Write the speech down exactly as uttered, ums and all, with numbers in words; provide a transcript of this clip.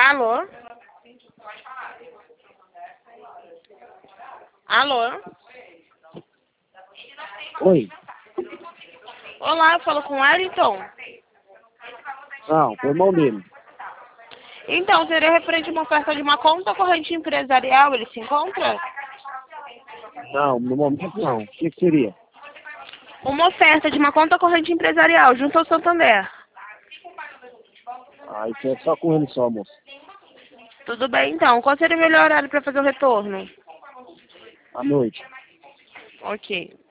Alô? Alô? Oi. Olá, eu falo com o Wellington. Não, foi o irmão dele. Então, seria referente a uma oferta de uma conta corrente empresarial, ele se encontra? Não, no momento não. O que, que seria? Uma oferta de uma conta corrente empresarial, junto ao Santander. Ah, isso é só com ele só, moço. Tudo bem, então. Qual seria o melhor horário para fazer o retorno? À noite. Ok.